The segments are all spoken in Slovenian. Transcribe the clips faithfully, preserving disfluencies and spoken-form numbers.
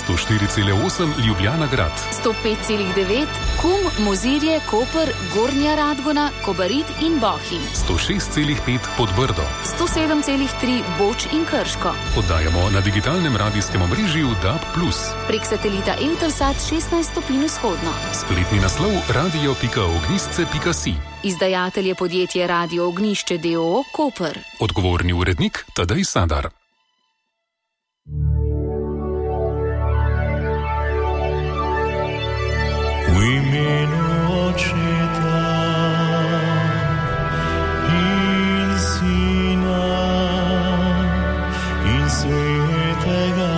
sto štiri celih osem Ljubljana grad, sto pet celih devet Kum, Mozirje, Koper, Gornja Radgona, Kobarid in Bohinj, sto šest celih pet Podbrdo, sto sedem celih tri Boč in Krško. Oddajamo na digitalnem radijskem omrežju D A B plus. Prek satelita Eutelsat šestnajst stopinj vzhodno. Spletni naslov radio pika ognjišče pika si. Izdajatelj je podjetje Radio Ognjišče d. o. o. Koper. Odgovorni urednik Tadej Sadar. V imenu Očeta in Sina in Svetega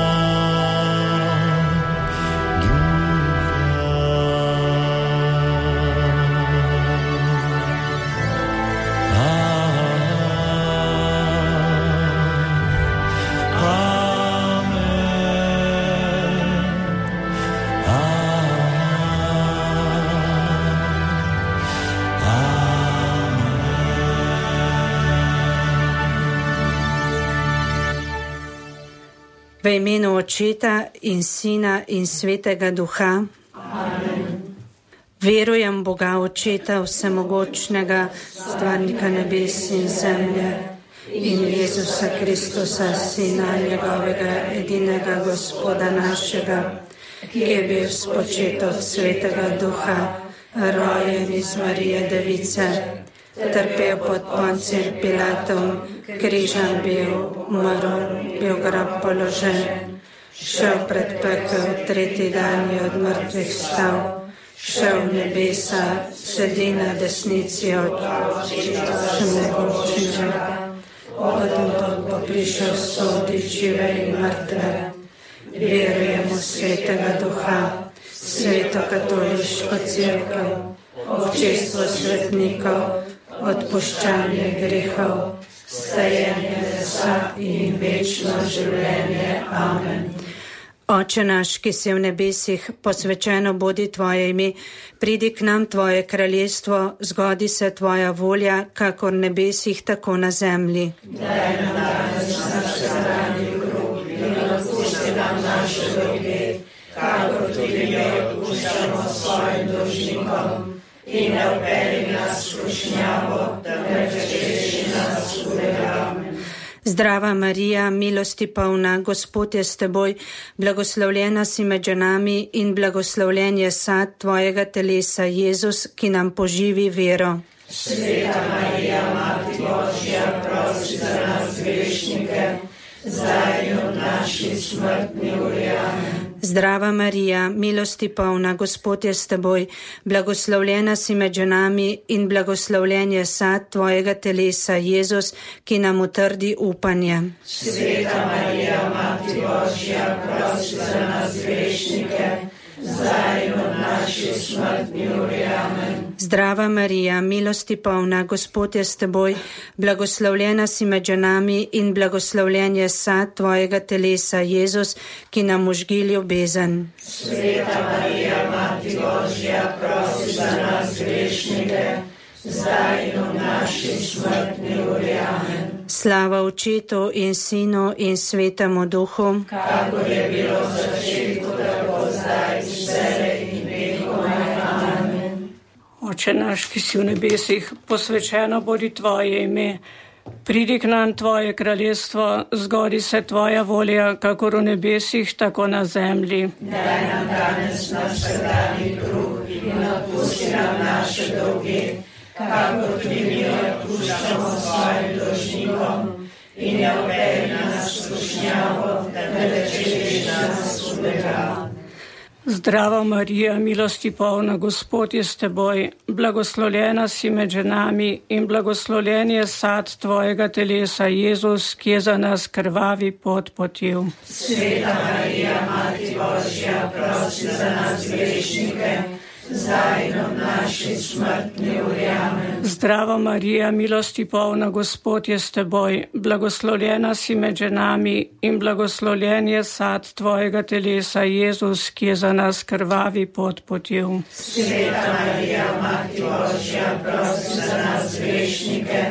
V imenu Očeta in Sina in Svetega Duha. Amen. Verujem Boga Očeta vsemogočnega, stvarnika nebes in zemlje, in Jezusa Kristusa, Sina njegovega, edinega Gospoda našega, ki je bil spočet od Svetega Duha, rojen iz Marije Device, trpel pod Poncijem Pilatom, križan bil, umrl, bil grob položen, šel pred pekel, tretji dan je od mrtvih vstal, šel v nebesa, sedi na desnici od Vsemogočnega, odtod bo prišel sodit žive in mrtve. Verujem v Svetega Duha, Sveto katoliško cerkev, občestvo svetnikov, odpuščanje grehov, stajenje lesa in večno življenje. Amen. Oče naš, ki si v nebesih, posvečeno bodi tvoje ime, pridi k nam tvoje kraljestvo, zgodi se tvoja volja, kakor v nebesih, tako na zemlji. Daj nam danes naš vsakdanji kruh in odpusti nam naše dolge, kakor tudi mi odpuščamo svojim dolžnikom. In ne vpelji nas v skušnjavo, temveč reši nas hudega. Zdrava Marija, milosti polna, Gospod je s teboj, blagoslovljena si med ženami in blagoslovljen je sad tvojega telesa, Jezus, ki nam poživi vero. Sveta Marija, Mati Božja, prosi za nas grešnike, zdaj in v naši smrtni uri. Amen. Zdrava Marija, milosti polna, Gospod je s teboj, blagoslovljena si med ženami in blagoslovljen je sad tvojega telesa, Jezus, ki nam utrdi upanje. Sveta Marija, Mati Božja, prosi za nas grešnike, zdaj in v naši smrtni uri. Amen. Zdrava Marija, milosti polna, Gospod je s teboj, blagoslovljena si med ženami in blagoslovljen je sad tvojega telesa, Jezus, ki nam užgi ljubezen. Sveta Marija, Mati Božja, prosi za nas grešnike, zdaj in v naši smrtni uri. Amen. Slava Očetu in Sinu in Svetemu Duhu, kakor je bilo v začetku, tako zdaj, vselej in vekomaj. Amen. Oče naš, ki si v nebesih, posvečeno bodi tvoje ime, pridi k nam tvoje kraljestvo, zgodi se tvoja volja, kakor v nebesih, tako na zemlji. Daj nam danes naš vsakdanji kruh in odpusti nam naše dolge, kakor tudi mi odpuščamo svojim dolžnikom, in ne vpelji nas v skušnjavo, temveč reši nas hudega. Zdrava Marija, milosti polna, Gospod je s teboj, blagoslovljena si med ženami in blagoslovljen je sad tvojega telesa, Jezus, ki je za nas krvavi pot potil. Sveta Marija, Mati Božja, prosi za nas grešnike, zdaj in v naši smrtni uri. Amen. Zdrava Marija, milosti polna, Gospod je s teboj, blagoslovljena si med ženami in blagoslovljen je sad tvojega telesa, Jezus, ki je za nas krvavi pot potil. Sveta Marija, Mati Božja, prosi za nas grešnike,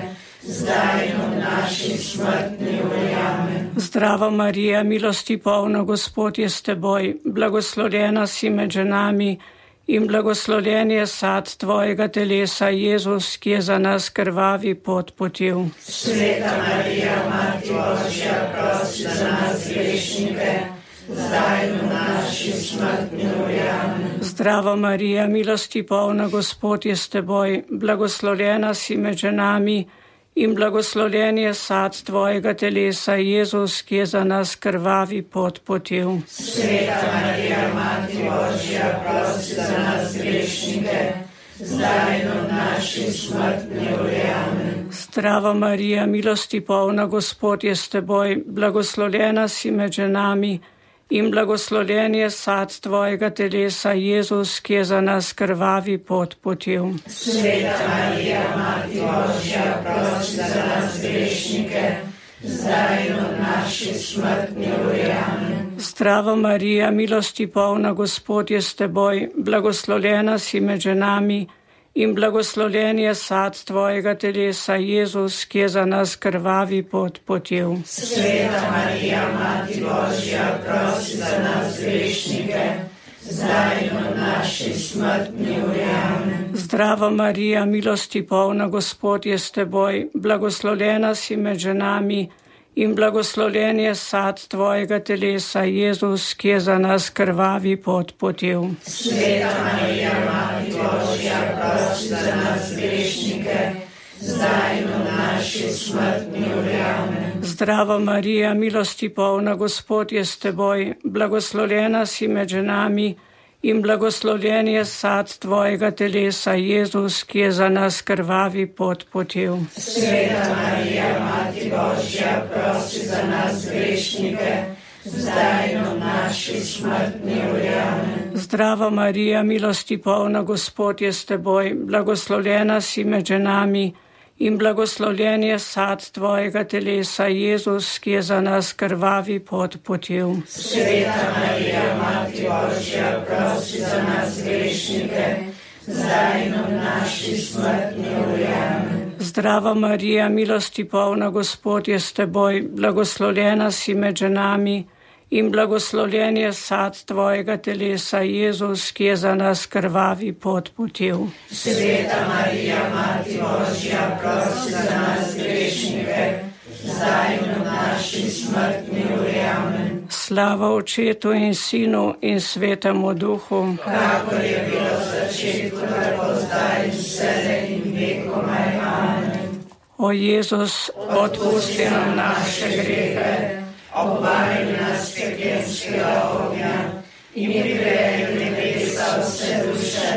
zdaj in v naši smrtni uri. Amen. Zdrava Marija, milosti polna, Gospod je s teboj, blagoslovljena si med ženami in blagoslovljen je sad tvojega telesa, Jezus, ki je za nas krvavi pot potil. Sveta Marija, Mati Božja, prosi za nas grešnike, zdaj in v naši smrtni uri. Amen. Zdrava Marija, milosti polna, Gospod je s teboj, blagoslovljena si med ženami in blagoslovljen je sad tvojega telesa, Jezus, ki je za nas krvavi pot potil. Sveta Marija, Mati Božja, prosi za nas grešnike, zdaj in v naši smrtni uri. Amen. Zdrava Marija, milosti polna, Gospod je s teboj, blagoslovljena si med ženami in blagoslovljen je sad tvojega telesa, Jezus, ki je za nas krvavi pot potil. Sveta Marija, Mati Božja, prosi za nas grešnike, zdaj in v naši smrtni uri. Amen. Zdrava Marija, milosti polna, Gospod je s teboj, blagoslovljena si med ženami in blagoslovljen je sad tvojega telesa, Jezus, ki je za nas krvavi pot potil. Sveta Marija, Mati Božja, prosi za nas grešnike, zdaj in v naši smrtni uri. Amen. Zdrava Marija, milosti polna, Gospod je s teboj, blagoslovljena si med ženami in blagoslovljen je sad tvojega telesa, Jezus, ki je za nas krvavi pot potil. Sveta Marija, Mati Božja, prosi za nas grešnike, zdaj in v naši smrtni uri. Amen. Zdrava Marija, milosti polna, Gospod je s teboj, blagoslovljena si med ženami in blagoslovljen je sad tvojega telesa, Jezus, ki je za nas krvavi pot potil. Sveta Marija, Mati Božja, prosi za nas grešnike, zdaj in v naši smrtni uri. Amen. Zdrava Marija, milosti polna, Gospod je s teboj, blagoslovljena si med ženami in blagoslovljen je sad tvojega telesa, Jezus, ki je za nas krvavi pot potil. Sveta Marija, Mati Božja, prosi za nas grešnike, zdaj in v naši smrtni uri. Amen. Zdrava Marija, milosti polna, Gospod je s teboj, blagoslovljena si med ženami in blagoslovljen je sad tvojega telesa, Jezus, ki je za nas krvavi pot potil. Sveta Marija, Mati Božja, prosi za nas grešnike, zdaj in v naši smrtni uri. Amen. Slava Očetu in Sinu in Svetemu Duhu, kakor je bilo v začetku, tako zdaj in vselej in vekomaj. Amen. O Jezus, odpusti nam naše grehe, obvari nas pekelskega ognja in pripelji v nebesa vse duše,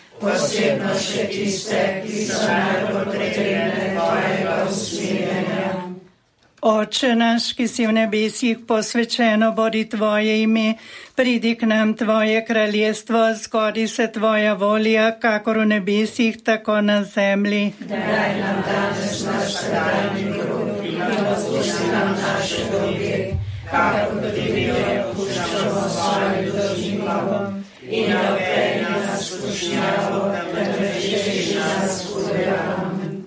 posebno še tiste, ki so najbolj potrebne tvojega usmiljenja. Oče naš, ki si v nebesih, posvečeno bodi tvoje ime, pridi k nam tvoje kraljestvo, zgodi se tvoja volja, kakor v nebesih, tako na zemlji. Daj nam danes naš vsakdanji kruh in odpusti nam naše dolge, kakor tudi mi odpuščamo svojim dolžnikom, in ne vpelji nas v skušnjavo, temveč reši nas hudega.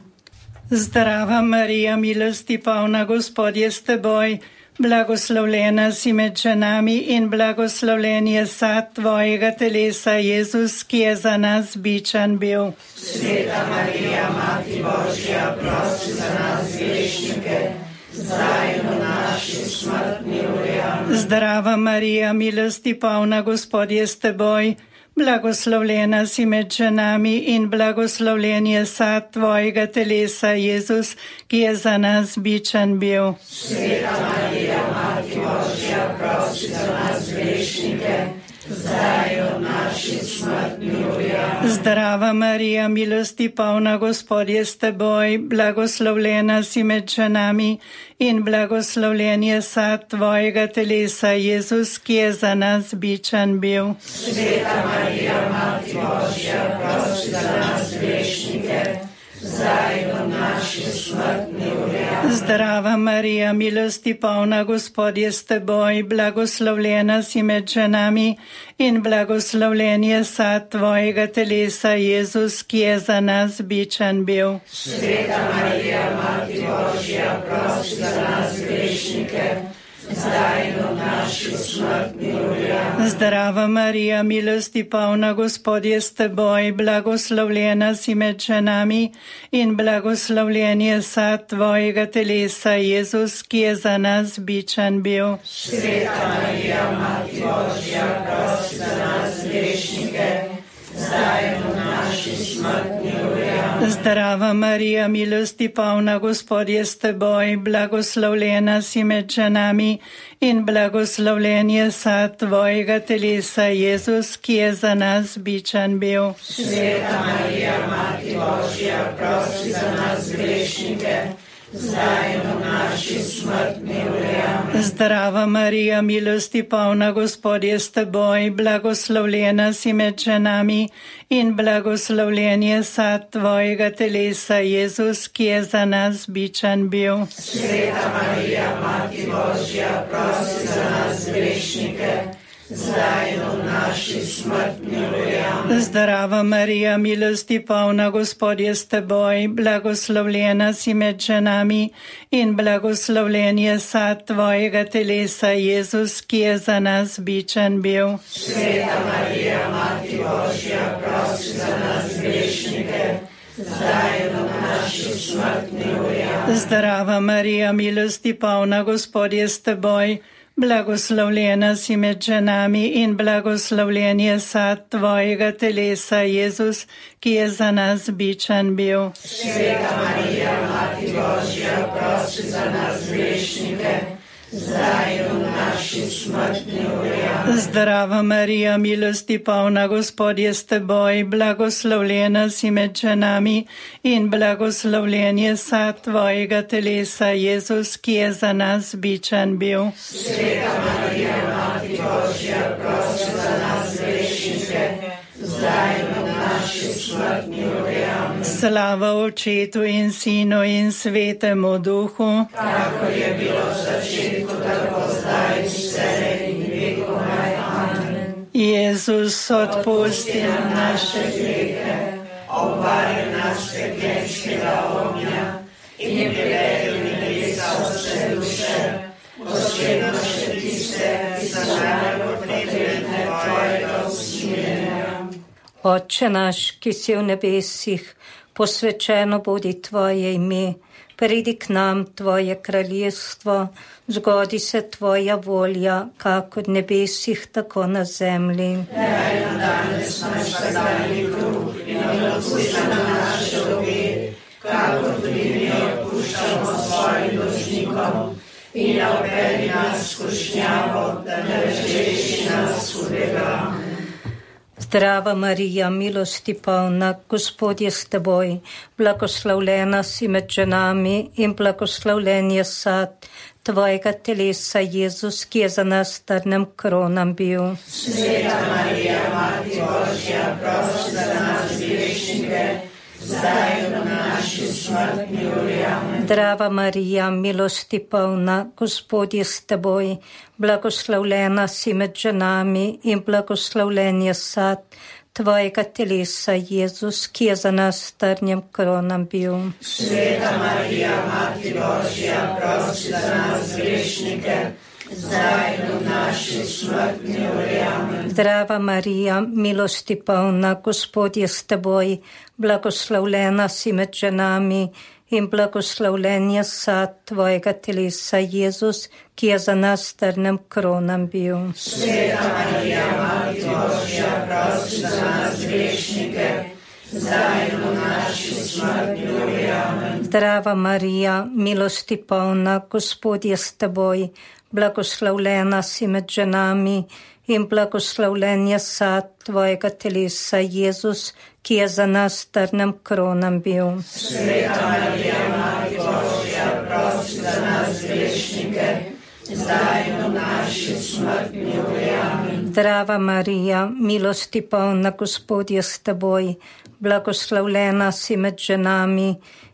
Zdrava Marija, milosti polna, Gospod je s teboj, blagoslovljena si med ženami in blagoslovljen je sad tvojega telesa, Jezus, ki je za nas bičan bil. Sveta Marija, Mati Božja, prosi za nas grešnike, zdaj in v naši smrtni uri. Amen. Zdrava Marija, milosti polna, Gospod je s teboj, blagoslovljena si med ženami in blagoslovljen je sad tvojega telesa, Jezus, ki je za nas bičan bil. Sveta Marija, Mati Božja, prosi za nas grešnike, zdaj in v naši smrtni uri. Zdrava Marija, milosti polna, Gospod je s teboj, blagoslovljena si med ženami in blagoslovljen je sad tvojega telesa, Jezus, ki je za nas bičan bil. Sveta Marija, Mati Božja, prosi za nas grešnike, zdaj in v naši naši smrtni uri. Zdrava Marija, milosti polna, Gospod je s teboj, blagoslovljena si med ženami in blagoslovljen je sad tvojega telesa, Jezus, ki je za nas bičan bil. Sveta Marija, Mati Božja, prosi za nas grešnike, zdaj in v naši smrtni uri. Zdrava Marija, milosti polna, Gospod je s teboj, blagoslovljena si med ženami in blagoslovljen je sad tvojega telesa, Jezus, ki je za nas bičan bil. Sveta Marija, Mati Božja, prosi za nas grešnike, zdaj in v naši smrtni uri. Zdrava Marija, milosti polna, Gospod je s teboj, blagoslovljena si med ženami in blagoslovljen je sad tvojega telesa, Jezus, ki je za nas bičan bil. Sveta Marija, Mati Božja, prosi za nas grešnike, zdaj in v naši smrtni uri. Zdrava Marija, milosti polna, Gospod je s teboj, blagoslovljena si med ženami in blagoslovljen je sad tvojega telesa, Jezus, ki je za nas bičan bil. Sveta Marija, Mati Božja, prosi za nas grešnike, zdaj in v naši smrtni uri. Zdrava Marija, milosti polna, Gospod je s teboj, blagoslovljena si med ženami in blagoslovljen je sad tvojega telesa, Jezus, ki je za nas bičan bil. Sveta Marija, Mati Božja, prosi za nas grešnike, zdaj in v naši smrtni uri. Zdrava Marija, milosti polna, Gospod je s teboj, blagoslovljena si med ženami in blagoslovljen je sad tvojega telesa, Jezus, ki je za nas bičan bil. Sveta Marija, Mati Božja, prosi za nas grešnike, zdaj in v naši smrtni uri. Zdrava Marija, milosti polna, Gospod je s teboj, blagoslovljena si med ženami in blagoslovljen je sad tvojega telesa, Jezus, ki je za nas bičan bil. Sveta Marija, Mati Božja, prosi za nas grešnike, zdaj in v naši smrtni uri. Slava Očetu in Sinu in Svetemu Duhu, kakor je bilo v začetku, tako zdaj in vselej in vekomaj. Amen. Jezus, odpusti nam naše grehe, obvari nas peklenskega ognja in privedi v nebesa vse duše, posebno še tiste, ki so najbolj potrebne tvojega usmiljenja. Otče naš, ki si v nebesih, posvečeno bodi tvoje ime, pridi k nam tvoje kraljestvo, zgodi se tvoja volja, kako v nebesih, tako na zemlji. Daj nam danes naš vsakdanji kruh in odpusti nam naše dolge, kako tudi mi odpuščamo svojim dolžnikom, in ne vpelji nas v skušnjavo, da ne reši nas hudega. Zdrava Marija, milosti polna, Gospod je s teboj, blagoslovljena si med ženami in blagoslovljen je sad tvojega telesa, Jezus, ki je za nas trnem kronom bil. Sveta Marija, Mati Božja, prosi za nas grešnike, zdaj in v naši smrtni uri. Zdrava Marija, milosti polna, Gospod je s teboj, blagoslovljena si med ženami in blagoslovljen je sad tvojega telesa, Jezus, ki je za nas trnjem kronom bil. Sveta Marija, Mati Božja, prosi za nas grešnike, zdaj in v naši smrtni uri. Zdrava Marija, milosti polna, Gospod je s teboj, blagoslovljena si med ženami in blagoslovljen je sad tvojega telesa, Jezus, ki je za nas trnem kronom bil. Sveta Marija, Mati Božja, prosi za nas grešnike, zdaj in v naši smrtni uri. Zdrava Marija, milosti polna, Gospod je s teboj, blagoslovljena si med ženami in blagoslovljen je sad tvojega telesa, Jezus, ki je za nas trnem kronom bil. Sveta Marija, Mati Božja, prosi za nas grešnike, zdaj in v naši smrtni uri. Zdrava Marija, milosti polna, Gospod je s teboj, blagoslovljena si med ženami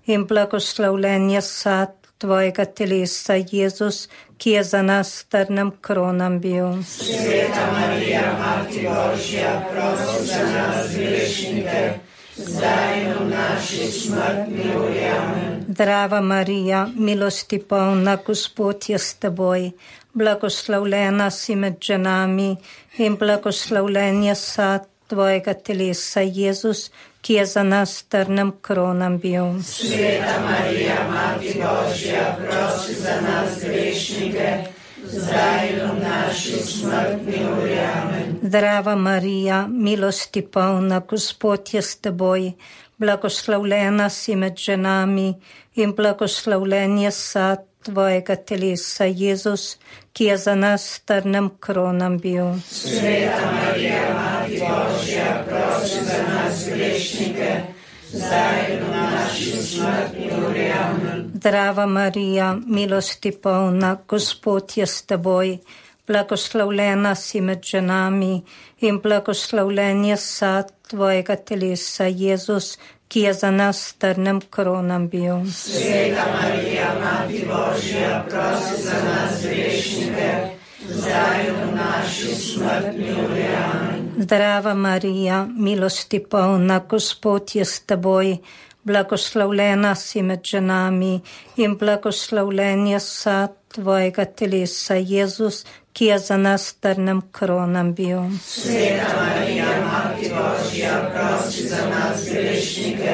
in blagoslovljen je sad tvojega telesa, Jezus, ki je za nas trnem kronom bil. Sveta Marija, Mati Božja, prosi za nas grešnike, zdaj in v naši smrtni uri. Amen. Zdrava Marija, milosti polna, Gospod je s teboj, blagoslovljena si med ženami in blagoslovljen je sad tvojega telesa, Jezus, ki je za nas trnem kronom bil. Sveta Marija, Mati Božja, prosi za nas grešnike, zdaj in v naši smrtni uri. Amen. Zdrava Marija, milosti polna, Gospod je s teboj, blagoslovljena si med ženami in blagoslovljen je sad tvojega telesa, Jezus, ki je za nas trnem kronom bil. Sveta Marija, Mati Božja, prosi za nas grešnike, zdaj in v naši smrtni uri. Amen. Zdrava Marija, milosti polna, Gospod je s teboj, blagoslovljena si med ženami in blagoslovljen je sad tvojega telesa, Jezus, ki je za nas trnem kronom bil. Sveta Marija, Mati Božja, prosi za nas grešnike, zdaj in v naši smrtni uri. Amen. Zdrava Marija, milosti polna, Gospod je s teboj, blagoslovljena si med ženami in blagoslovljen je sad tvojega telesa, Jezus, ki je za nas trnem kronom bil. Sveta Marija, Mati Božja, prosi za nas grešnike,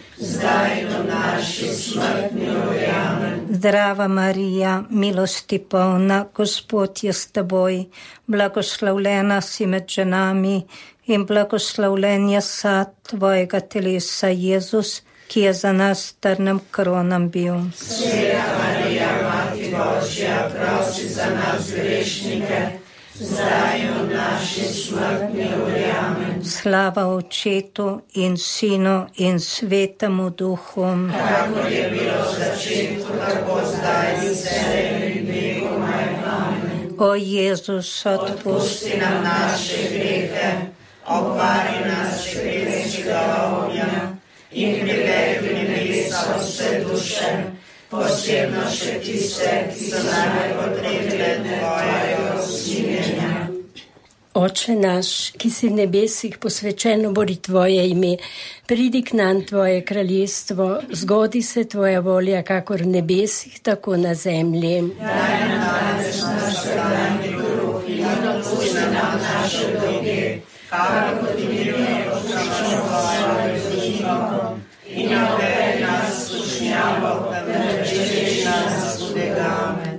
zdaj in v naši smrtni uri. Amen. Zdrava Marija, milosti polna, Gospod je s teboj, blagoslovljena si med ženami in blagoslovljen je sad tvojega telesa, Jezus, ki je za nas trnem kronom bil. Sveta Marija, Mati Božja, prosi za nas grešnike, zdaj in v naši smrtni uri. Amen. Slava Očetu in Sinu in Svetemu Duhu, kakor je bilo v začetku, tako zdaj in vselej in vekomaj. Amen. O Jezus, odpusti nam naše grehe, obvari nas škretskega ognja in privedi v nebesa vse duše, posebno še tiste, ki so najpotrebne tvojega usmiljenja. Oče naš, ki si v nebesih, posvečeno bodi tvoje ime, pridi k nam tvoje kraljestvo, zgodi se tvoja volja, kakor v nebesih, tako na zemlji. Daj nam danes naš vsakdanji kruh in odpusti nam naše dolge, kakor tudi mi odpuščamo svojim dolžnikom, in ne uvedi nas v skušnjavo, temveč reši nas hudega. Amen.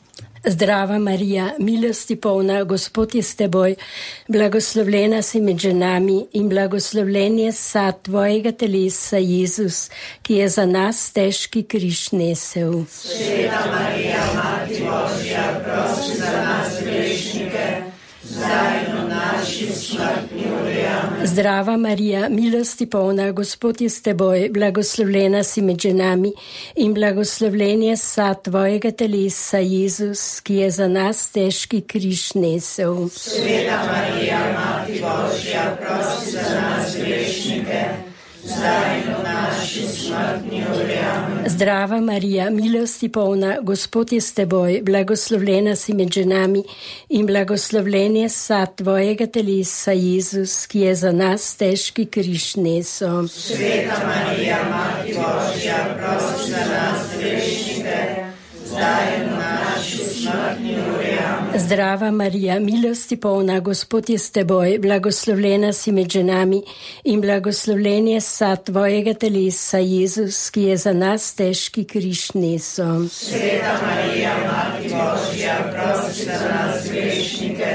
Zdrava Marija, milosti polna, Gospod je s teboj, blagoslovljena si med ženami in blagoslovljen je sad tvojega telesa, Jezus, ki je za nas težki križ nesel. Sveta Marija, Mati Božja, prosi za nas grešnike, zdaj in v naši smrtni uri. Amen. Zdrava Marija, milosti polna, Gospod je s teboj, blagoslovljena si med ženami in blagoslovljen je sad tvojega telesa, Jezus, ki je za nas težki križ nesel. Sveta Marija, Mati Božja, prosi za nas grešnike, zdaj in v naši smrtni uri. Amen. Zdrava Marija, milosti polna, Gospod je s teboj, blagoslovljena si med ženami in blagoslovljen je sad tvojega telesa, Jezus, ki je za nas težki križ nesel. Sveta Marija, Mati Božja, prosi za nas grešnike, zdaj in v naši smrtni uri. Amen. Zdrava Marija, milosti polna, Gospod je s teboj, blagoslovljena si med ženami in blagoslovljen je sad tvojega telesa, Jezus, ki je za nas težki križ nesel. Sveta Marija, Mati Božja, prosi za nas grešnike,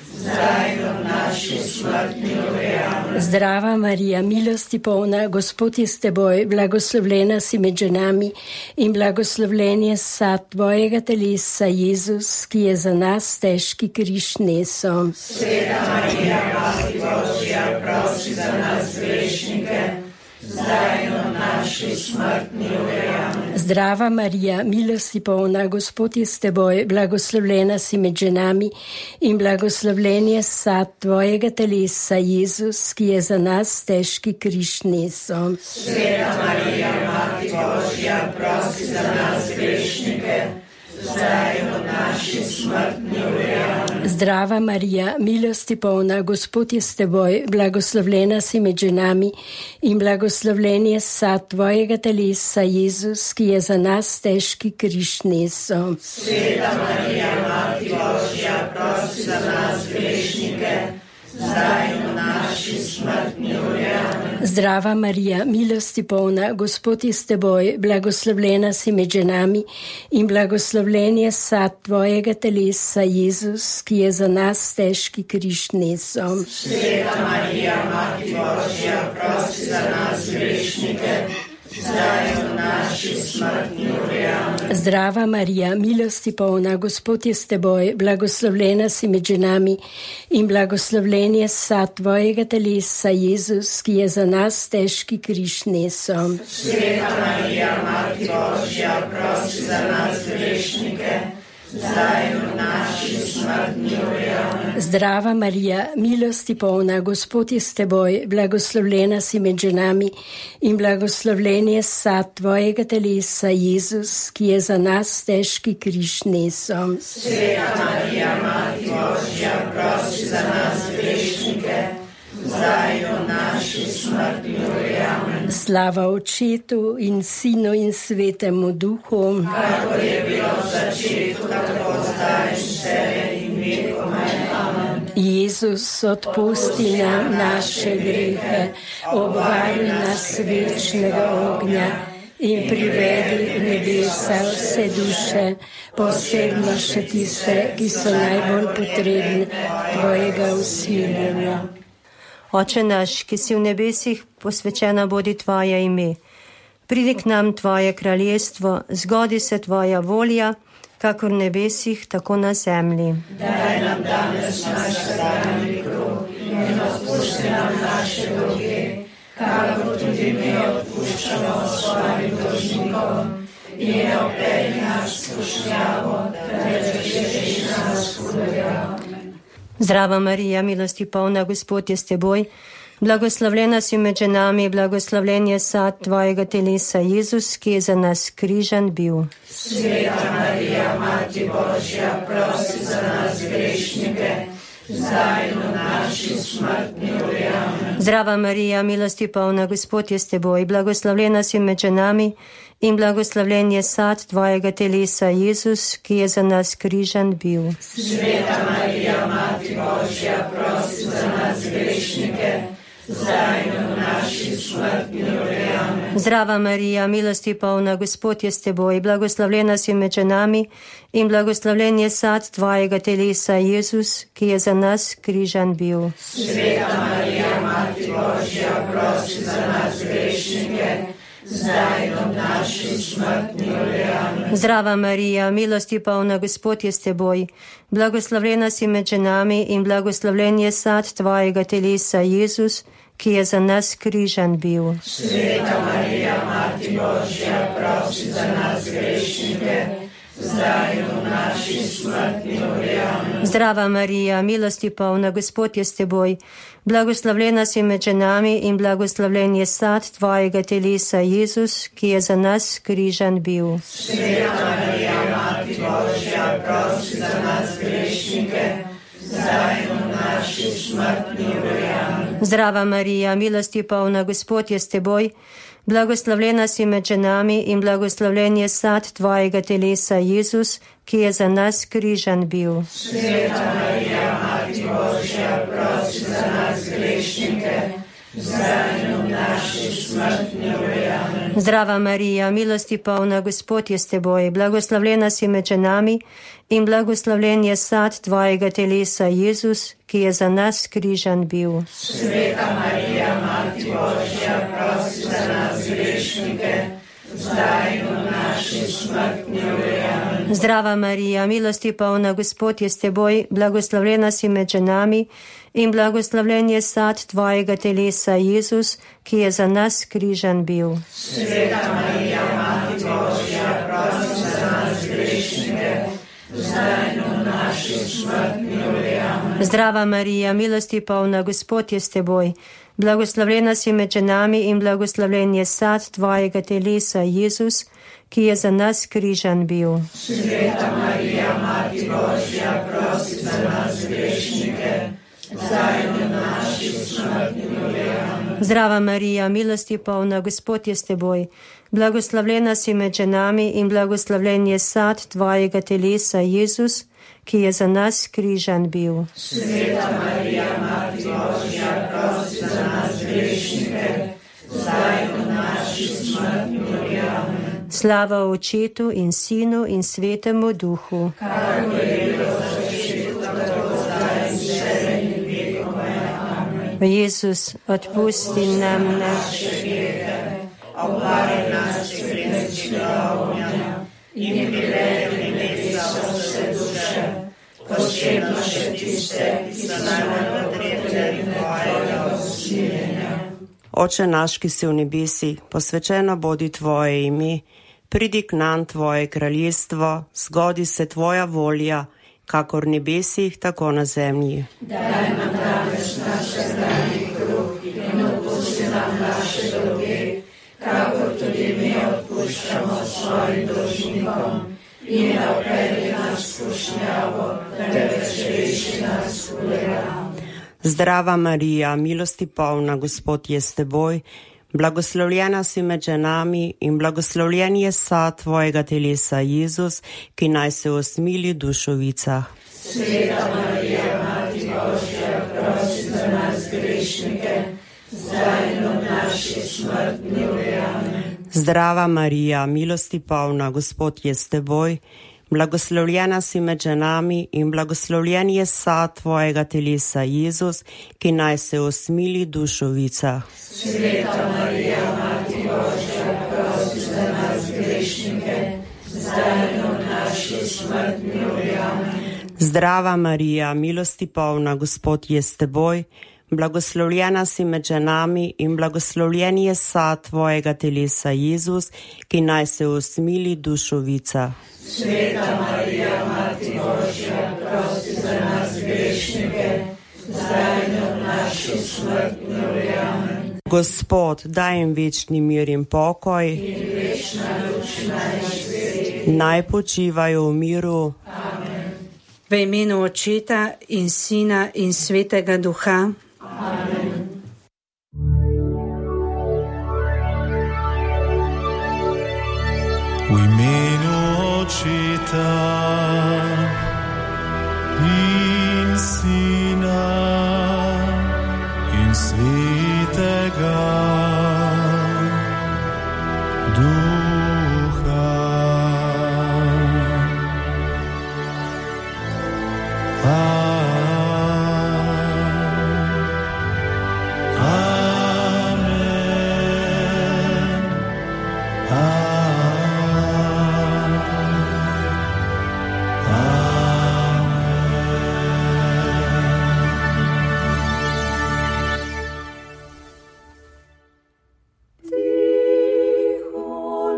zdaj in v naši smrtni uri. Amen. Zdrava Marija, milosti polna, Gospod je s teboj, blagoslovljena si med ženami in blagoslovljen je sad tvojega telesa, Jezus, ki je za nas težki križ nesel. Sveta Marija, Mati Božja, prosi za nas grešnike, zdaj in v naši smrtni uri. Amen. Zdrava Marija, milosti polna, Gospod je s teboj, blagoslovljena si med ženami in blagoslovljen je sad tvojega telesa, Jezus, ki je za nas težki križ nesel. Sveta Marija, Mati Božja, prosi za nas grešnike, zdaj in v naši smrtni uri. Amen. Zdrava Marija, milosti polna, Gospod je s teboj, blagoslovljena si med ženami in blagoslovljen je sad tvojega telesa, Jezus, ki je za nas težki križ nesel. Sveta Marija, Mati Božja, prosi za nas grešnike, zdaj in v naši smrtni uri. Amen. Zdrava Marija, milosti polna, Gospod je s teboj, blagoslovljena si med ženami in blagoslovljen je sad tvojega telesa, Jezus, ki je za nas težki križ nesel. Sveta Marija, Mati Božja, prosi za nas grešnike, zdaj in v naši smrtni uri. Amen. Zdrava Marija, milosti polna, Gospod je s teboj, blagoslovljena si med ženami in blagoslovljen je sad tvojega telesa, Jezus, ki je za nas težki križ nesel. Sveta Marija, Mati Božja, prosi za nas grešnike, zdaj in v naši smrtni uri. Amen. Zdrava Marija, milosti polna, Gospod je s teboj, blagoslovljena si med ženami in blagoslovljen je sad tvojega telesa, Jezus, ki je za nas težki križ nesel. Sveta Marija, Mati Božja, prosi za nas grešnike, zdaj in v naši smrtni uri. Amen. Slava Očetu in Sinu in Svetemu Duhu, kakor je bilo v začetku, tako zdaj in vselej in vekomaj. Amen. Jezus, odpusti nam naše grehe, obvari nas večnega ognja in privedi v nebesa vse duše, posebno še tiste, ki so najbolj potrebni tvojega usmiljenja. Oče naš, ki si v nebesih, posvečena bodi tvoje ime. Pridi k nam tvoje kraljestvo, zgodi se tvoja volja, kakor v nebesih, tako na zemlji. Daj nam danes naš vsakdanji kruh in odpusti nam naše dolge, kakor tudi mi odpuščamo svojim dolžnikom. In ne vpelji nas v skušnjavo, temveč reši nas hudega. Zdrava Marija, milosti polna, Gospod je s teboj, blagoslovljena si med ženami, blagoslovljen je sad tvojega telesa, Jezus, ki je za nas križan bil. Sveta Marija, Mati Božja, prosi za nas grešnike, zdaj in v naši smrtni uri. Amen. Zdrava Marija, milosti polna, Gospod je s teboj, blagoslovljena si med ženami in blagoslovljen je sad tvojega telesa, Jezus, ki je za nas križan bil. Sveta Marija, Mati Božja, prosi za nas grešnike, zdaj in v naši smrtni uri. Amen. Zdrava Marija, milosti polna, Gospod je s teboj, blagoslovljena si med ženami in blagoslovljen je sad tvojega telesa, Jezus, ki je za nas križan bil. Sveta Marija, Mati Božja, prosi za nas grešnike, zdaj in v naši smrtni uri. Amen. Zdrava Marija, milosti polna, Gospod je s teboj, blagoslovljena si med ženami in blagoslovljen je sad tvojega telesa, Jezus, ki je za nas križan bil. Sveta Marija, Mati Božja, prosi za nas grešnike, zdaj in v naši smrtni uri. Amen. Zdrava Marija, milosti polna, Gospod je s teboj, blagoslovljena si med ženami in blagoslovljen je sad tvojega telesa, Jezus, ki je za nas križan bil. Sveta Marija, Mati Božja, prosi za nas grešnike, zdaj in v naši smrtni uri. Amen. Zdrava Marija, milosti polna, Gospod je s teboj, blagoslovljena si med ženami in blagoslovljen je sad tvojega telesa, Jezus, ki je za nas križan bil. Sveta Marija, Mati Božja, prosi za nas grešnike, zdaj in v naši smrtni uri. Amen. Zdrava Marija, milosti polna, Gospod je s teboj, blagoslovljena si med ženami in blagoslovljen je sad tvojega telesa, Jezus, ki je za nas križan bil. Sveta Marija, Mati Božja, prosi za nas grešnike, zdaj in v naši smrtni uri. Amen. Zdrava Marija, milosti polna, Gospod je s teboj, blagoslovljena si med ženami in blagoslovljen je sad tvojega telesa, Jezus, ki je za nas križan bil. Sveta Marija, Mati Božja, prosi za nas grešnike, zdaj in v naši smrtni uri. Amen. Zdrava Marija, milosti polna, Gospod je s teboj, blagoslovljena si med ženami in blagoslovljen je sad tvojega telesa, Jezus, ki je za nas križan bil. Sveta Marija, Mati Božja, prosi za nas grešnike, zdaj in v naši smrtni uri. Amen. Zdrava Marija, milosti polna, Gospod je s teboj, blagoslovljena si med ženami in blagoslovljen je sad tvojega telesa, Jezus, ki je za nas križan bil. Sveta Marija, Mati Božja, prosi za nas grešnike, zdaj in v naši smrtni uri. Amen. Slava Očetu in Sinu in Svetemu Duhu. Kakor je bilo v začetku, tako zdaj in vselej in vekoma. Amen. Jezus, odpusti nam naše grehe, obvari nas prekletega ognja in privedli v nebesa vse duše, posebno še tiste, ki so najbolj potrebne tvojega usmiljenja. Oče naš, ki si v nebesi, posvečeno bodi tvoje ime, pridi k nam tvoje kraljestvo, zgodi se tvoja volja, kakor v nebesih, tako na zemlji. Daj nam danes naš vsakdanji kruh in odpusti nam naše dolge, kakor tudi mi odpuščamo svojim dolžnikom, in ne vpelji nas v skušnjavo, temveč reši nas hudega. Zdrava Marija, milosti polna, Gospod je s teboj, blagoslovljena si med ženami in blagoslovljen je sad tvojega telesa, Jezus, ki naj se usmili v dušovicah. Sveta Marija, Mati Božja, prosi za nas grešnike, zdaj in v naši smrtni uri. Amen. Zdrava Marija, milosti polna, Gospod je s teboj, blagoslovljena si med ženami in blagoslovljen je sad tvojega telesa, Jezus, ki naj se usmili v dušovicah. Sveta Marija, Mati Božja, prosi za nas grešnike, zdaj in v naši smrtni uri. Amen. Zdrava Marija, milosti polna, Gospod je s teboj, blagoslovljena si med ženami in blagoslovljen je sad tvojega telesa, Jezus, ki naj se usmili v dušovicah. Sveta Marija, Mati Božja, prosi za nas grešnike, zdaj in v naši smrtni uri. Amen. Gospod, daj jim večni mir in pokoj, In večna luč naj sveti. naj počivajo v miru. Amen. V imenu Očeta in Sina in Svetega Duha. Amen. V imenu Očeta in Sina in Svetega Duha. Tiho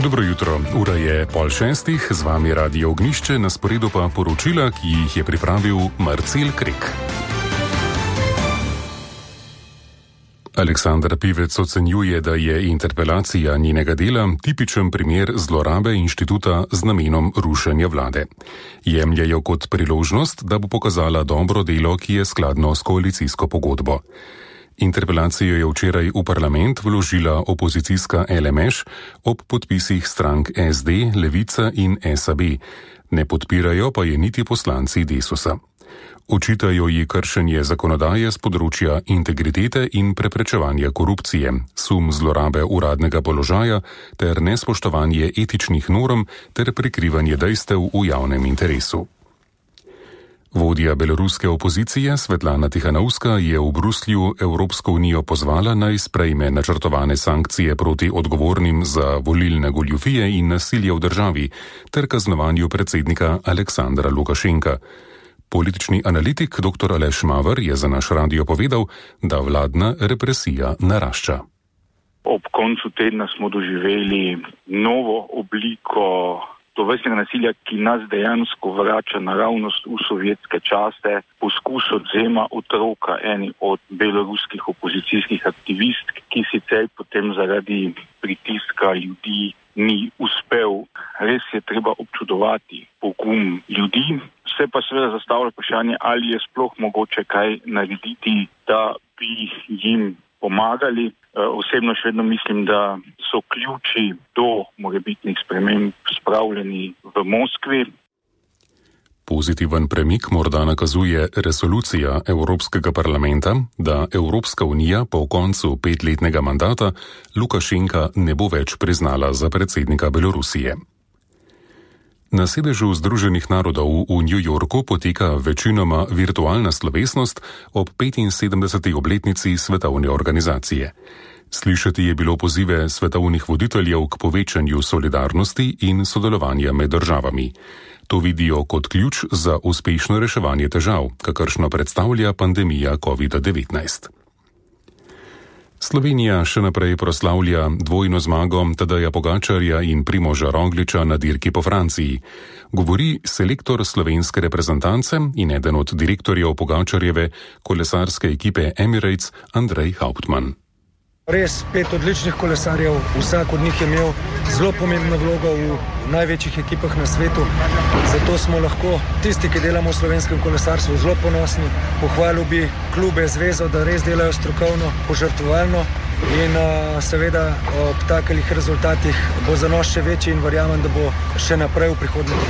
Dobro jutro, ura je pol šestih, z vami Radio Ognjišče, na sporedu pa poročila, ki jih je pripravil Marcel Krek. Aleksandra Pivec ocenjuje, da je interpelacija njenega dela tipičen primer zlorabe inštituta z namenom rušenja vlade. Jemlje jo kot priložnost, da bo pokazala dobro delo, ki je skladno s koalicijsko pogodbo. Interpelacijo je včeraj v parlament vložila opozicijska L M Š ob podpisih strank S D, Levica in S A B. Ne podpirajo pa je niti poslanci Desusa. Očitajo ji kršenje zakonodaje z področja integritete in preprečevanja korupcije, sum zlorabe uradnega položaja ter nespoštovanje etičnih norm ter prikrivanje dejstev v javnem interesu. Vodja beloruske opozicije Svetlana Tihanovska je v Bruslju Evropsko unijo pozvala, naj sprejme načrtovane sankcije proti odgovornim za volilne goljufije in nasilje v državi ter kaznovanju predsednika Aleksandra Lukašenka. Politični analitik dr. Aleš Maver je za naš radio povedal, da vladna represija narašča. Ob koncu tedna smo doživeli novo obliko tovrstnega nasilja, ki nas dejansko vrača naravnost v sovjetske čase, poskus odvzema otroka eni od beloruskih opozicijskih aktivistk, ki sicer potem zaradi pritiska ljudi ni uspel. Res je treba občudovati pogum ljudi. Se pa seveda zastavlja vprašanje, ali je sploh mogoče kaj narediti, da bi jim pomagali. Osebno še vedno mislim, da so ključi do morebitnih sprememb spravljeni v Moskvi. Pozitiven premik morda nakazuje resolucija Evropskega parlamenta, da Evropska unija po koncu petletnega mandata Lukašenka ne bo več priznala za predsednika Belorusije. Na sedežu Združenih narodov v New Yorku poteka večinoma virtualna slovesnost ob petinsedemdeseti obletnici svetovne organizacije. Slišati je bilo pozive svetovnih voditeljev k povečanju solidarnosti in sodelovanja med državami. To vidijo kot ključ za uspešno reševanje težav, kakršno predstavlja pandemija covid devetnajst. Slovenija še naprej proslavlja dvojno zmago Tadeja Pogačarja in Primoža Rogliča na dirki po Franciji. Govori selektor slovenske reprezentance in eden od direktorjev Pogačarjeve kolesarske ekipe Emirates Andrej Hauptmann. Res pet odličnih kolesarjev, vsak od njih je imel zelo pomembno vlogo v največjih ekipah na svetu. Zato smo lahko tisti, ki delamo v slovenskem kolesarstvu, zelo ponosni. Pohvalil bi klube, zvezo, da res delajo strokovno, požrtvovalno in uh, seveda ob takih rezultatih bo zanos še večji in verjamem, da bo še naprej v prihodnje.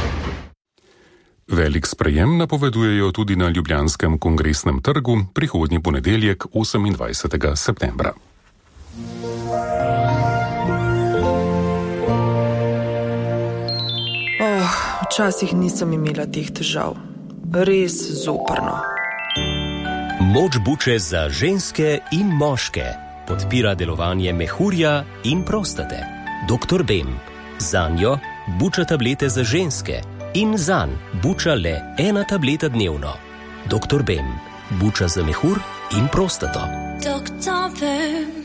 Velik sprejem napovedujejo tudi na Ljubljanskem kongresnem trgu prihodnji ponedeljek osemindvajsetega septembra. Oh, včasih nisem imela teh težav. Res zoprno. Moč buče za ženske in moške podpira delovanje mehurja in prostate. doktor Bem. Zanjo buča tablete za ženske in zanj buča le ena tableta dnevno. doktor Bem. Buča za mehur in prostato. doktor Bem.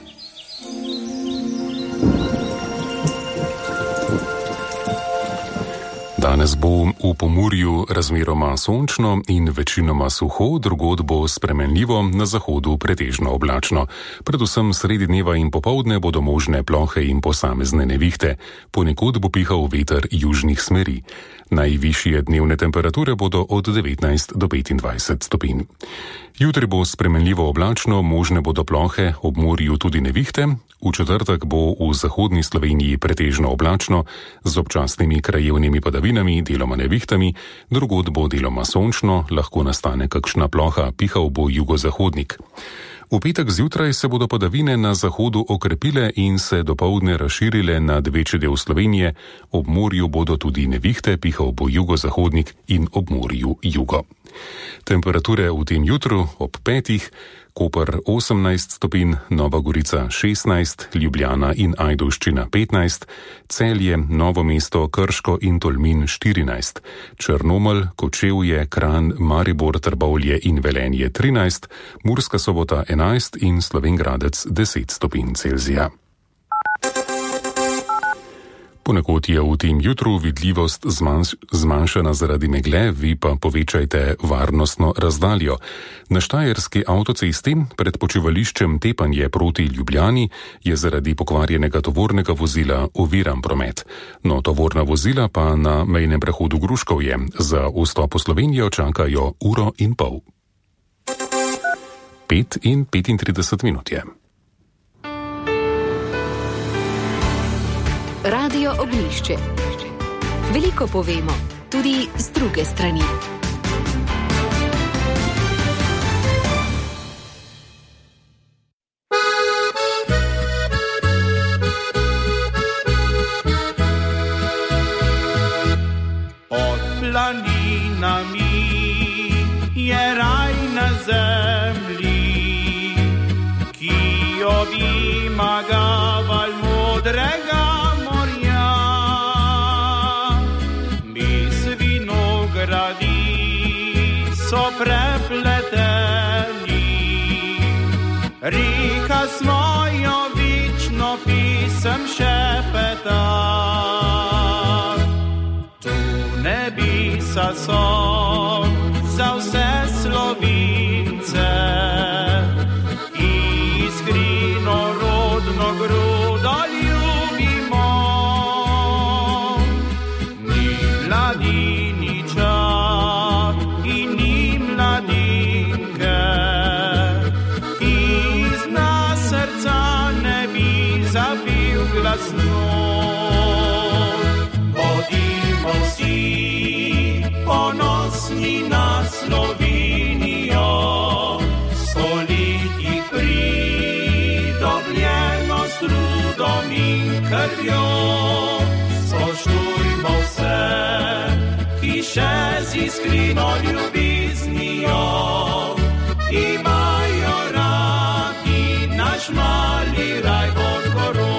Danes bo v Pomurju razmeroma sončno in večinoma suho, drugod bo spremenljivo, na zahodu pretežno oblačno. Predvsem sredi dneva in popoldne bodo možne plohe in posamezne nevihte. Ponekod bo pihal veter južnih smeri. Najvišje dnevne temperature bodo od devetnajst do petindvajset stopinj. Jutri bo spremenljivo oblačno, možne bodo plohe, ob morju tudi nevihte. V četrtek bo v zahodni Sloveniji pretežno oblačno, z občasnimi krajevnimi padavinami, deloma nevihtami, drugod bo deloma sončno, lahko nastane kakšna ploha, pihal bo jugozahodnik. V petek zjutraj se bodo padavine na zahodu okrepile in se dopoldne razširile nad večji del Slovenije, ob morju bodo tudi nevihte, pihal bo jugozahodnik in ob morju jugo. Temperature v tem jutru ob petih, Koper osemnajst stopinj, Nova Gorica šestnajst, Ljubljana in Ajdovščina petnajst, Celje, Novo mesto, Krško in Tolmin štirinajst, Črnomelj, Kočevje, Kranj, Maribor, Trbovlje in Velenje trinajst, Murska Sobota enajst in Slovenj Gradec deset stopinj Celzija. Ponekod je v tem jutru vidljivost zmanjš, zmanjšana zaradi megle, vi pa povečajte varnostno razdaljo. Na štajerski avtocesti pred počivališčem Tepanje proti Ljubljani je zaradi pokvarjenega tovornega vozila oviran promet. No, tovorna vozila pa na mejnem prehodu Gruškovje za vstop v Slovenijo čakajo uro in pol. Pet in petintrideset minut je. Radio Ognjišče. Veliko povemo, tudi z druge strani. Pod planinami je raj na zemlji, ki obima ga val modrega morja. Mis vinogradi so prepleteni, reka svojo vično pisem šepeta. Tu nebisa so za vse Slovince, iskrino rodno grudo ljubimo. Ni mladiniča in ni mladinke, iz nas srca ne bi zabil glasno. Bodimo vsi ponosni na Slovenijo, stoletji pridobljeno s trudom in krvjo. Spoštujmo vse, ki še z iskrino ljubiznijo imajo radi naš mali raj od gorov.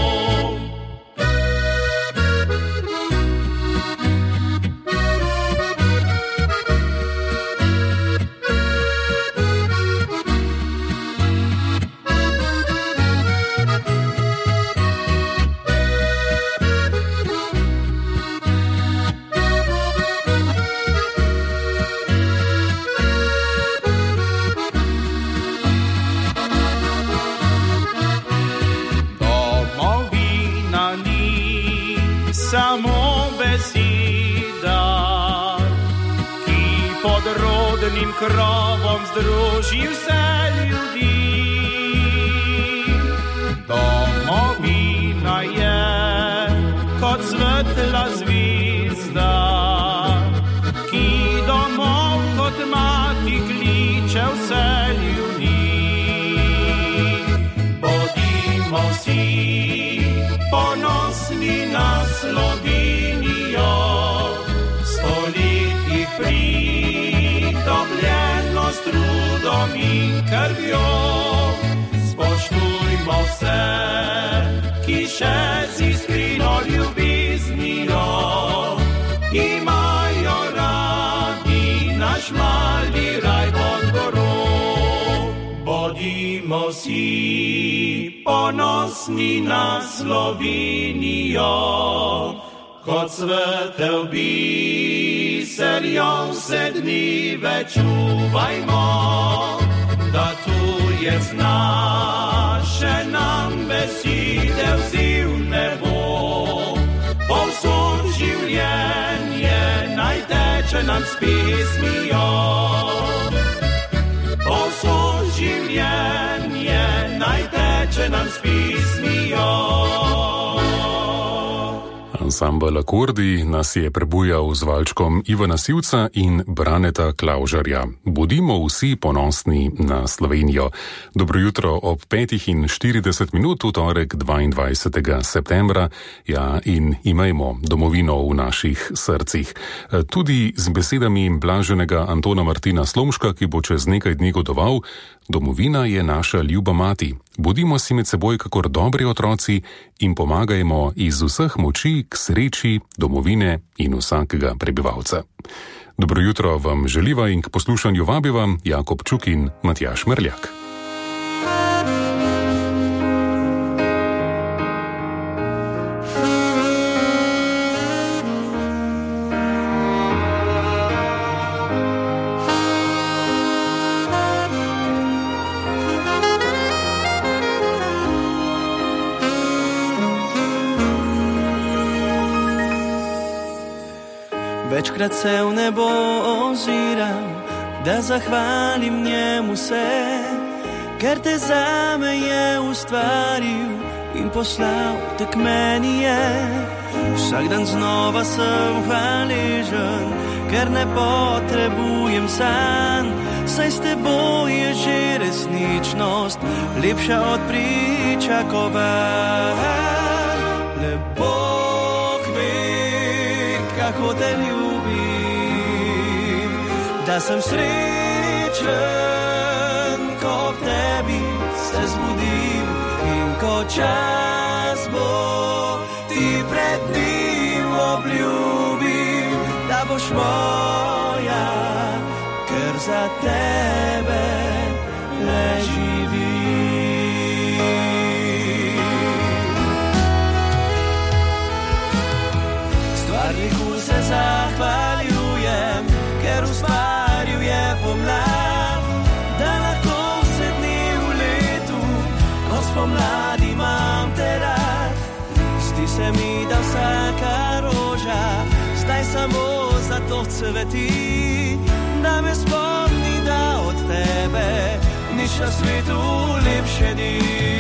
Samo beseda, ki pod rodnim krovom združi vse ljudi. Domovina je kot svetla zvizda, ki domov kot mati kliče vse ljudi. Bodimo vsi ponosni na Slovenijo, stoletji pridobljeno s trudom in krvjo. Spoštujmo vse, ki še z iskrino ljubiznijo imajo radi naš mali raj od gorov. Bodimo vsi ponosni na Slovenijo, kot svetel biserjo vse dnive čuvajmo, da tujec naše nam besede vzil ne bo. Povsod življenje naj teče nam s pesmijo, povsod življenje naj teče nam s pismijo. Ansambel Akordi nas je prebujal z valčkom Ivana Sivca in Braneta Klavžarja. Bodimo vsi ponosni na Slovenijo. Dobro jutro ob petih in štirideset minut v torek dvaindvajsetega septembra. Ja, in imejmo domovino v naših srcih. Tudi z besedami blaženega Antona Martina Slomška, ki bo čez nekaj dni godoval: domovina je naša ljuba mati. Bodimo si med seboj kakor dobri otroci in pomagajmo iz vseh moči k sreči domovine in vsakega prebivalca. Dobro jutro vam želiva in k poslušanju vabiva Jakob Čuk in Matjaž Merljak. Večkrat se v nebo oziram, da zahvalim njemu se, ker te zame je ustvaril in poslal te k meni je. Vsak dan znova sem hvaležen, ker ne potrebujem sanj, saj s teboj je že resničnost lepša od pričakovanj. Le Bog ve, kako te ljubim, da sem srečen, ko ob tebi se zbudim in ko čas bo, ti pred njim obljubim, da boš moja, ker za tebe le živim. Stvarniku se zahvaljujem, ker ustvaril je pomlad, da lahko vse dni v letu, ko spomladi imam te rad. Zdi se mi, da vsaka roža zdaj samo zato cveti, da me spomni, da od tebe nič na svetu lepše ni.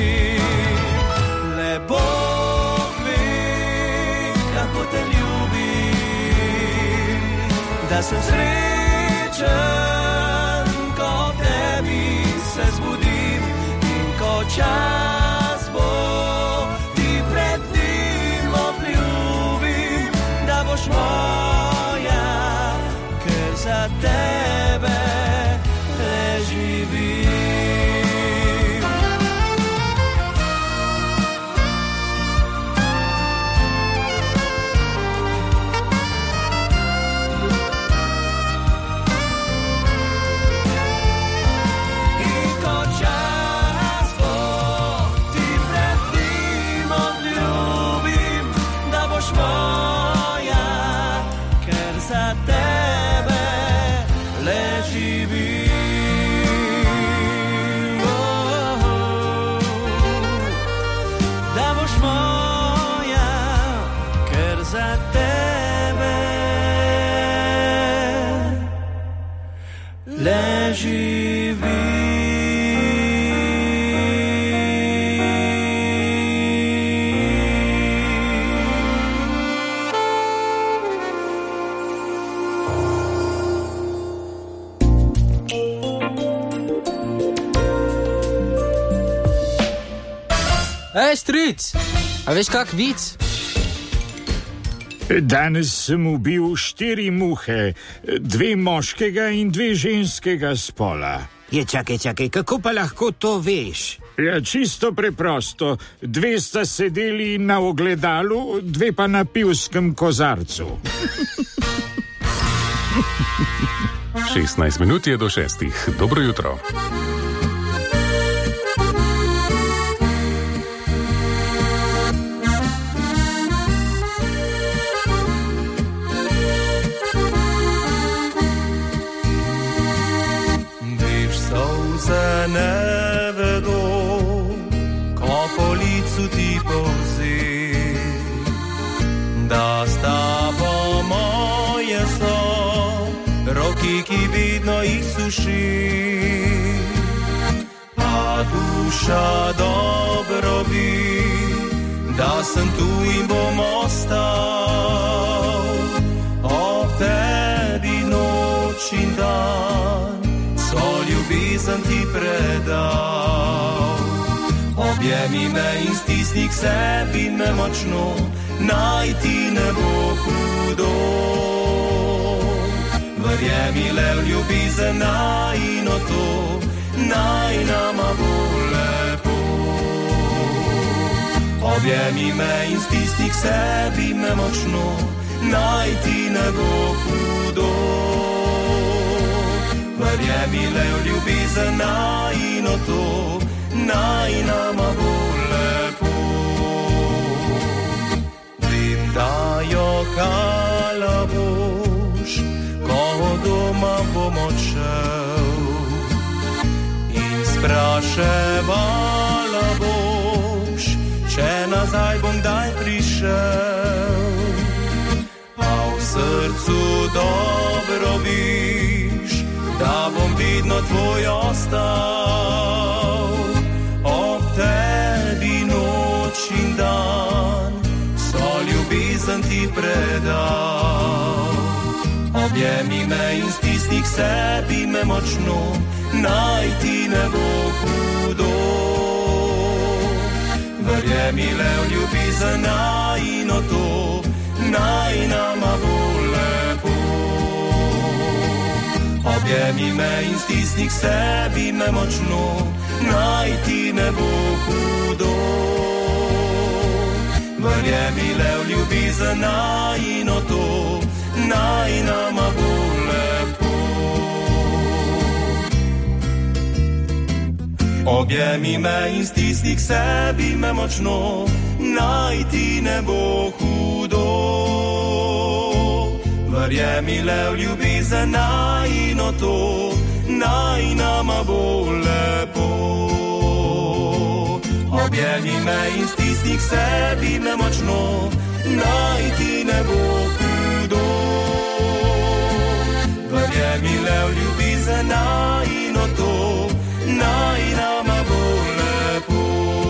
Le Bog ve, kako te ljubim, da sem srečen, ko ob tebi se zbudim in ko čas bo, ti pred njim obljubim, da boš moja, ker za tebe le živim. Ej, stric, a veš kak vic? Danes sem ubil štiri muhe, dve moškega in dve ženskega spola. Je, čakaj, čakaj, kako pa lahko to veš? Ja, čisto preprosto. Dve sta sedeli na ogledalu, dve pa na pivskem kozarcu. šestnajst minut je do šestih. Dobro jutro. Ne vedo, ko po licu ti povzi, da sta po moje so roki, ki vidno jih suši, a duša dobro vi, da sem tu in bom ostal, ob tebi noč in dan so ljubezen ti predal. Objemi me in stisni k sebi me močno, naj ti ne bo hudo. Verjemi le v ljubezen najino to, naj nama bo lepo. Objemi me in stisni k sebi me močno, naj ti ne bo hudo. Verjemi le v ljubezen najino to, naj nama bo lepo. Vem, da jo kalaboš, ko doma bom odšel, in spraševala boš, če nazaj bom kdaj prišel. A v srcu dobro viš, da bom vidno tvoj ostal. Ob tebi noč in dan, so ljubezen ti predal. Objemi me in stisni k sebi me močno, naj ti ne bo hudo. Verjemi le v ljubezen najino to, naj nama bo lepo. Objemi me in stisni k sebi me močno, naj ti ne bo hudo. Verjemi le v ljubezen najino to, naj nama bo lepo. Objemi me in stisni k sebi me močno, naj ti ne bo hudo. Verjemi le v ljubezen najino to, naj nama bo lepo. Objemi me in stisni k sebi me močno, naj ti ne bo hudo. Verjemi le v ljubezen najino to, naj nama bo lepo.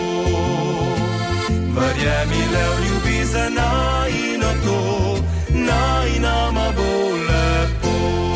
Verjemi le v ljubezen najino to, naj nama bo lepo.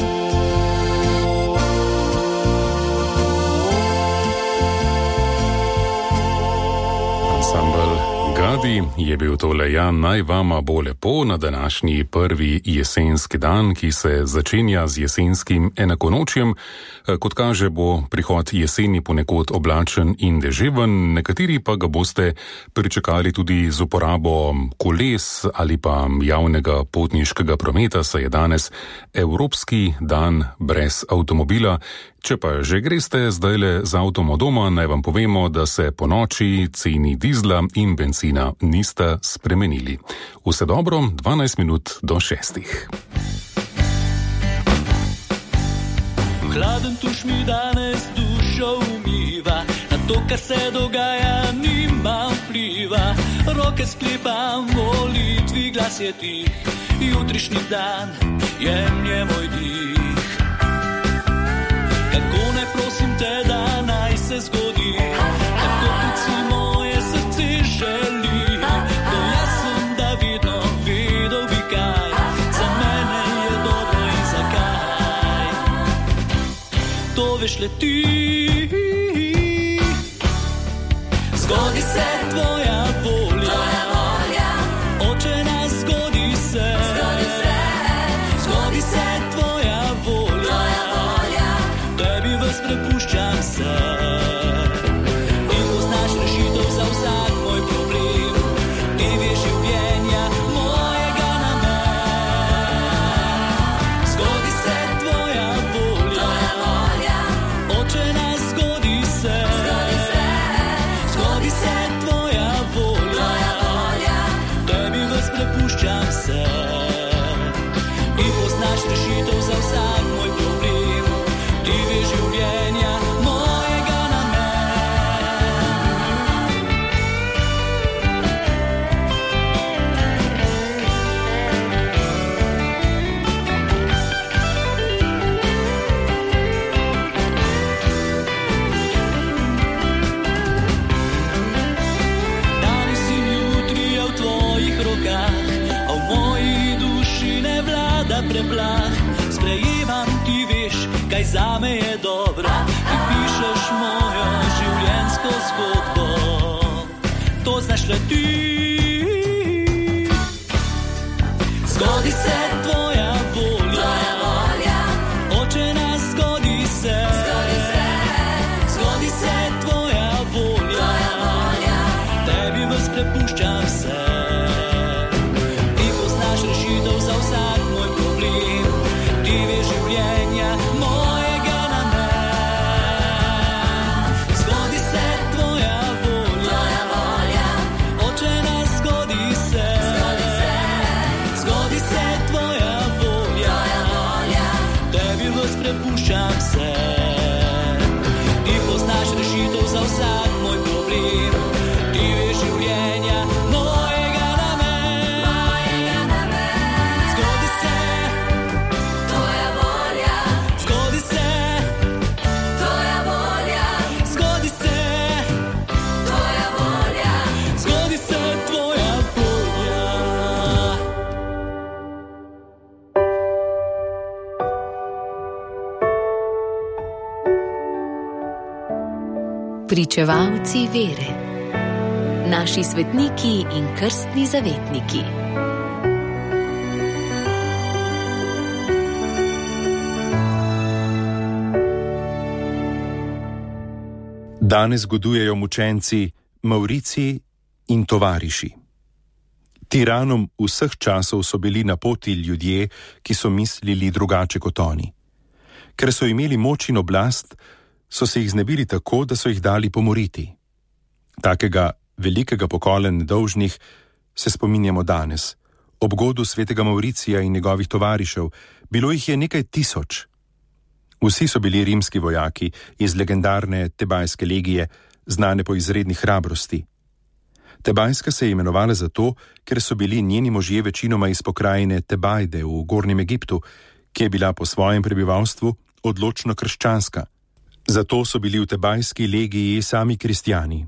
Ansambel Gadi je bil tole ja, naj vama bo lepo na današnji prvi jesenski dan, ki se začenja z jesenskim enakonočjem. Kot kaže, bo prihod jeseni ponekod oblačen in deževen, nekateri pa ga boste pričakali tudi z uporabo koles ali pa javnega potniškega prometa, saj je danes Evropski dan brez avtomobila. Če pa že greste zdajle z avtom od doma, naj vam povemo, da se po noči ceni dizla in bencina nista spremenili. Vse dobro, dvanajst minut do šestih. Hladen tuš mi danes dušo umiva, na to, kar se dogaja, nima vpliva. Roke sklepam, molitvi glas je tih, jutrišnji dan jemlje moj dih. Kako ne prosim te, da naj se zgodi, tako kot si moje srce želi. To jaz sem, da vidno videl bi kaj, za mene je dobro in zakaj. To veš le ti. Zgodi se tvoja volja, tvoja volja. Oče nas zgodi se, zgodi se, zgodi se tvoja volja, tvoja volja. Tebi ves prepuščam se in poznaš rešitev za vsak moj problem. Ti veš življenja mojega namen. Zgodi se tvoja volja, tvoja volja. Oče nas zgodi se, zgodi se, zgodi se tvoja volja, tvoja volja. Tebi ves prepuščam se in poznaš rešitev za vsak moj problem. Ti veš življenja mojega danes in jutri je v tvojih rokah, a v moji duši ne vlada preplah. Sprejemam, ti veš, kaj zame je dobro, ti pišeš mojo življenjsko zgodbo. To znaš le ti. Zgodi se tvoja volja, tvoja volja. Oče nas zgodi se, zgodi se, zgodi se tvoja volja, tvoja volja. Tebi ves prepuščam se in poznaš rešitev za vsak moj problem. Ti veš življenja mojega namen. Zgodi se tvoja volja, tvoja volja. Oče nas zgodi se, zgodi se, zgodi se tvoja volja, tvoja volja. Tebi ves prepuščam se in poznaš rešitev za vsak moj problem. Ti veš življenja mojega namen. Zgodi se, Pričevalci vere. Naši svetniki in krstni zavetniki. Danes zgodujejo mučenci, Mavrici in tovariši. Tiranom vseh časov so bili na poti ljudje, ki so mislili drugače kot oni. Ker so imeli moč in oblast, so se jih znebili tako, da so jih dali pomoriti. Takega velikega pokola nedolžnih se spominjamo danes, ob godu svetega Mavricija in njegovih tovarišev. Bilo jih je nekaj tisoč. Vsi so bili rimski vojaki iz legendarne Tebajske legije, znane po izredni hrabrosti. Tebajska se je imenovala zato, ker so bili njeni možje večinoma iz pokrajine Tebajde v Gornjem Egiptu, ki je bila po svojem prebivalstvu odločno krščanska. Zato so bili v Tebajski legiji sami kristjani.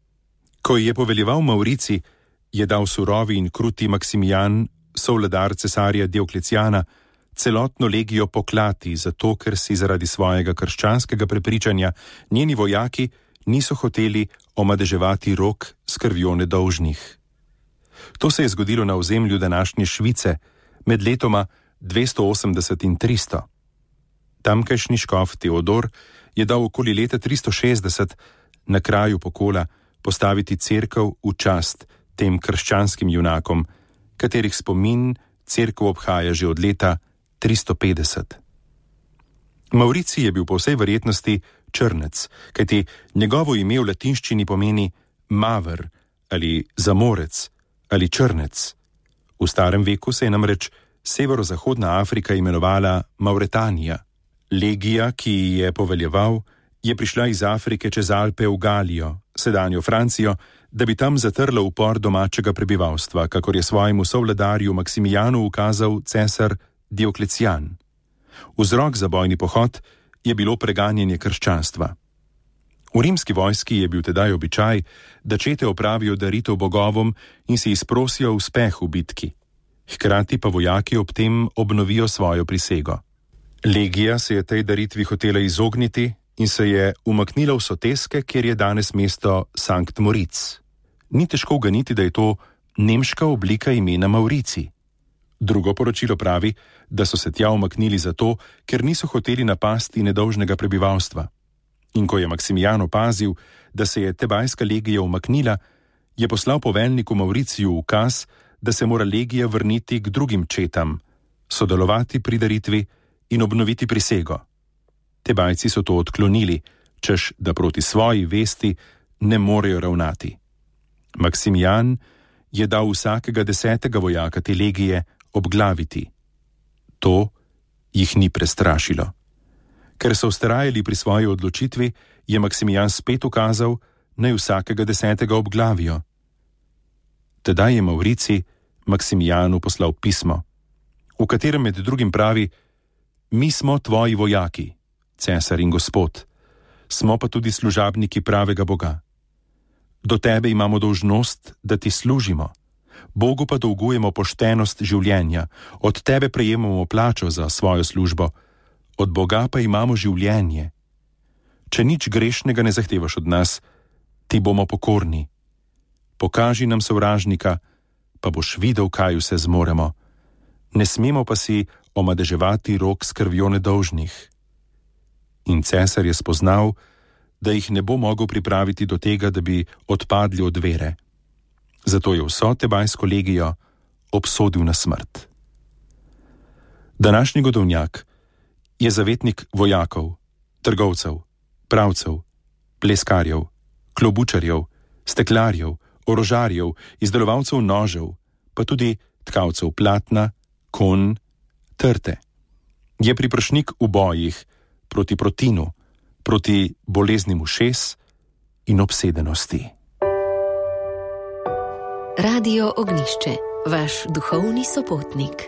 Ko je poveljeval Mavrici, je dal surovi in kruti Maksimijan, sovladar cesarja Dioklecijana, celotno legijo poklati, zato ker si zaradi svojega krščanskega prepričanja njeni vojaki niso hoteli omadeževati rok s krvjo nedolžnih. To se je zgodilo na ozemlju današnje Švice med letoma dvesto osemdeset in tristo. Tamkajšnji škof Teodor je dal okoli leta tristo šestdeset na kraju pokola postaviti cerkev v čast tem krščanskim junakom, katerih spomin cerkev obhaja že od leta tristo petdeset. Mavrici je bil po vsej verjetnosti črnec, kajti njegovo ime v latinščini pomeni maver ali zamorec ali črnec. V starem veku se je namreč severozahodna Afrika imenovala Mauretanija. Legija, ki ji je poveljeval, je prišla iz Afrike čez Alpe v Galijo, sedanjo Francijo, da bi tam zatrla upor domačega prebivalstva, kakor je svojemu sovladarju Maksimijanu ukazal cesar Dioklecijan. Vzrok za bojni pohod je bilo preganjanje krščanstva. V rimski vojski je bil tedaj običaj, da čete opravijo daritev bogovom in si izprosijo uspeh v bitki. Hkrati pa vojaki ob tem obnovijo svojo prisego. Legija se je tej daritvi hotela izogniti in se je umaknila v Soteske, kjer je danes mesto Sankt Moritz. Ni težko uganiti, da je to nemška oblika imena Mavrici. Drugo poročilo pravi, da so se tja umaknili zato, ker niso hoteli napasti nedolžnega prebivalstva. In ko je Maksimijan opazil, da se je Tebajska legija umaknila, je poslal poveljniku Mavriciju ukaz, da se mora legija vrniti k drugim četam, sodelovati pri daritvi in obnoviti prisego. Tebajci so to odklonili, češ da proti svoji vesti ne morejo ravnati. Maksimijan je dal vsakega desetega vojaka te legije obglaviti. To jih ni prestrašilo. Ker so vztrajali pri svoji odločitvi, je Maksimijan spet ukazal, naj vsakega desetega obglavijo. Tedaj je Mavrici Maksimijanu poslal pismo, v katerem med drugim pravi: Mi smo tvoji vojaki, cesar in gospod, smo pa tudi služabniki pravega Boga. Do tebe imamo dolžnost, da ti služimo. Bogu pa dolgujemo poštenost življenja, od tebe prejemamo plačo za svojo službo, od Boga pa imamo življenje. Če nič grešnega ne zahtevaš od nas, ti bomo pokorni. Pokaži nam sovražnika, pa boš videl, kaj vse zmoremo. Ne smemo pa si omadeževati rok s krvjo nedolžnih. In cesar je spoznal, da jih ne bo mogel pripraviti do tega, da bi odpadli od vere. Zato je vso Tebajsko legijo obsodil na smrt. Današnji godovnjak je zavetnik vojakov, trgovcev, pravcev, pleskarjev, klobučarjev, steklarjev, orožarjev, izdelovalcev nožev, pa tudi tkalcev platna, konj, trte. Je priprošnik v bojih proti protinu, proti boleznim ušes in obsedenosti. Radio Ognišče, vaš duhovni sopotnik.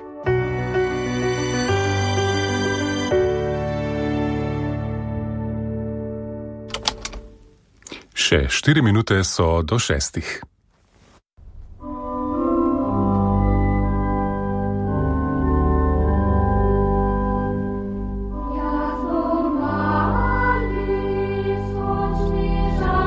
Še štiri minute so do šestih. Ja,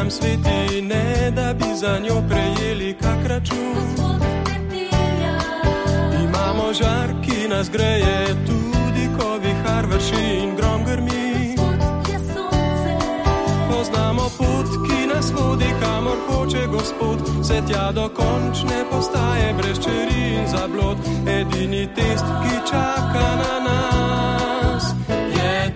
nam sveti, ne da bi za njo prejeli kak račun. Imamo žar, ki nas greje, tudi ko vihar vrši in grom grmi. Poznamo pot, ki nas vodi, kamor hoče Gospod, se tja do končne postaje brez čeri in zablod. Edini test, ki čaka na nas, je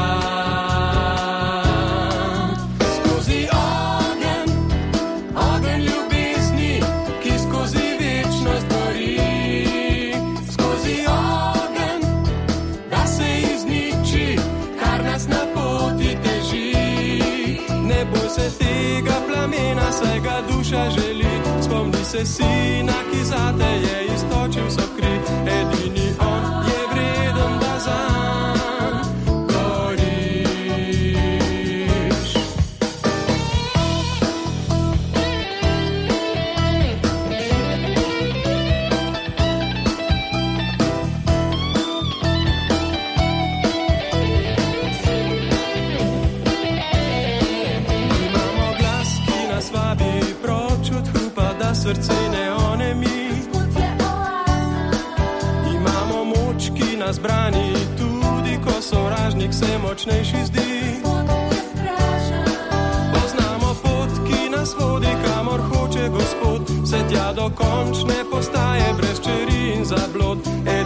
tam. Skozi ogenj, ogenj ljubezni, ki skozi večnost gori. Skozi ogenj, da se izniči, kar nas na poti teži. Ne boj se tega plamena, saj ga duša želi. Spomni se sina, ki zate je iztočil so kri. Edini on je vreden, da zanj goriš. Imamo glas, ki nas vabi proč od hrupa, da srce ne onemi. Imamo moč, ki nas brani, tudi ko sovražnik se močnejši zdi. Poznamo pot, ki nas vodi, kamor hoče Gospod, se tja do končne postaje brez čeri in zablod.